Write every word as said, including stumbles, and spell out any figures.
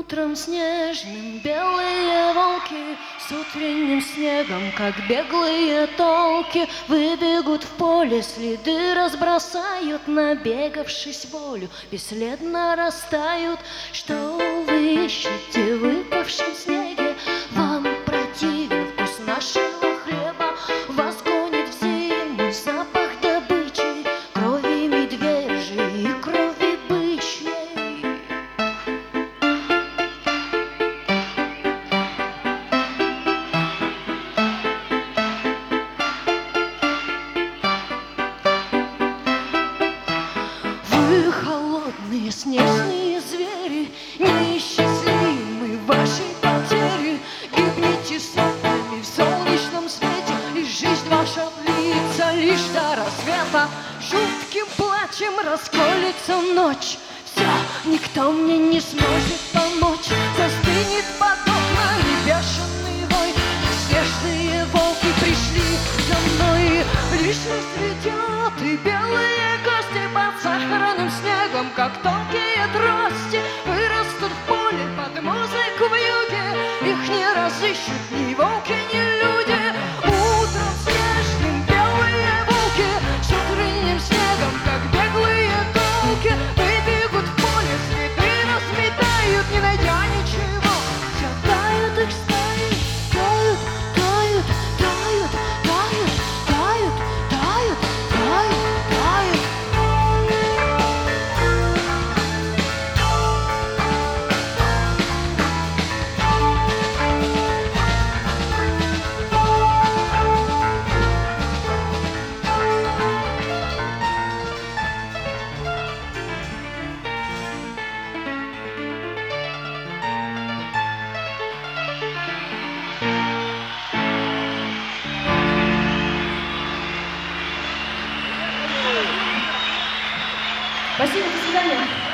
Утром снежным белые волки с утренним снегом, как беглые толки, выбегут в поле, следы разбросают, набегавшись волю, бесследно растают. Что вы ищете в выпавшем снеге? Вам противен вкус нашего хлеба, вас гонит в зиму запах добычи, крови медвежьей и крови бычьей. Вы холодные снежные звери, неисчислимы вашей потери, гибнете сотнями в солнечном свете, и жизнь ваша длится лишь до рассвета. Жутким плачем расколется ночь, все, никто мне не сможет помочь. Застынет под окнами бешеный вой, снежные волки пришли за мной. Лишь расцветет и белые кости под сахарным снегом, как тонкие трости, вырастут в поле под музыку вьюги. Их не разыщут ни волки, ни люди. Утром снежным белые волки с утренним снегом, как беглые голки, выбегут в поле, следы разметают, не найдя ничего. Все тают их стаи, тают, тают, тают, тают, тают, тают, тают, тают. Спасибо, до свидания.